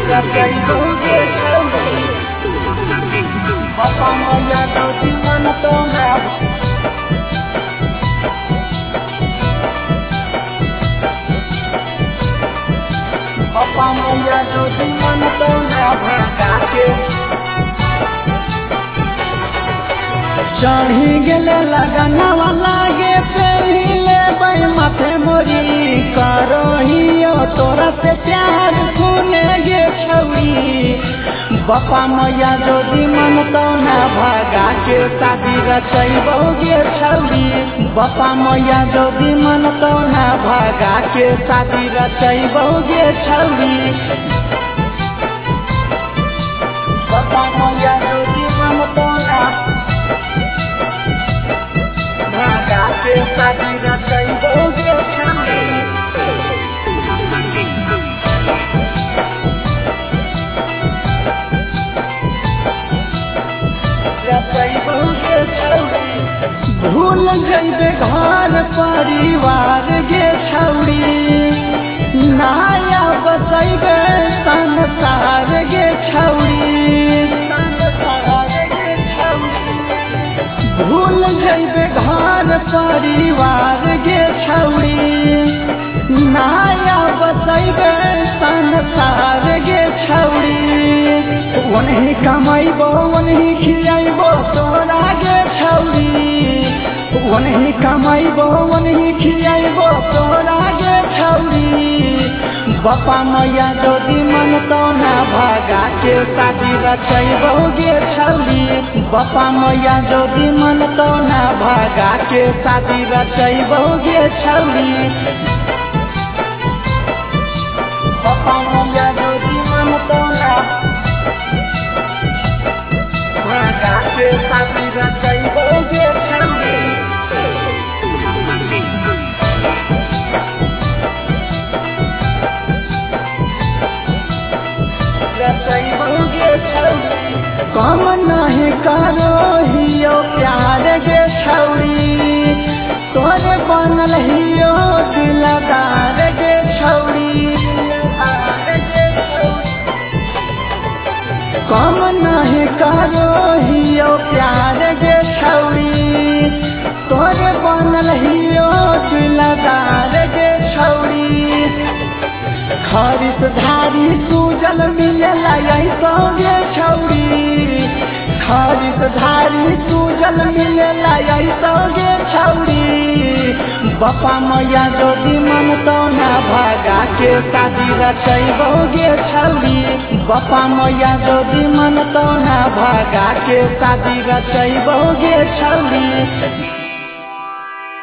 रचैबोगे छौरी बापा मैया जोदी मन तो ना बापा मैया जोदी मन तो ना भगा के चढ़ी गेले लगनवा लागे पहले बई माथे मोरी करहियो तोरा से प्यार सुने गे छौरी बापा मैया जोदी मन तो ना भगा के शादी रचैबोगे छौरी बापा मैया जोदी मन तो ना भगा के शादी रचैबोगे छौरी बापा मैया जोदी मन तो ना भगा के शादी रचैबोगे छौरी रचैबोगे छौरी भूल जइबे घर परिवार गे छौरी नया बसैबे संसार गे छौरी भूल जइबे घर परिवार गे छौरी नया बसैबे संसार गे छौरी ओनही कमैबो ओनही खियाइबो तोरा गे छौरी ओनही कमैबो ओनही खियाइबो तोरा गे छौरी बापा मैया जोदी मन तो ना भगा के शादी रचैबोगे छौरी बापा मैया जोदी मन तो ना भगा के शादी रचैबोगे छौरी बापा मैया जोदी मन तो ना भगा के शादी रचैबोगे छौरी रचैबोगे छौरी कम नहीं करहियो प्यार गे छौरी तोरे बनल हियो दिलदार गे छौरी कम नहीं करहियो प्यार गे छौरी तोरे बनल हियो दिलदार गे छौरी खरीदधारी सूजल मिलेला ऐसो गे छौरी खरीदधारी सूजल मिलेला ऐसो गे छौरी बापा मैया जोदी मन तो ना भगा के शादी रचैबोगे छौरी बापा मैया जोदी मन तो ना भगा के शादी रचैबोगे छौरी।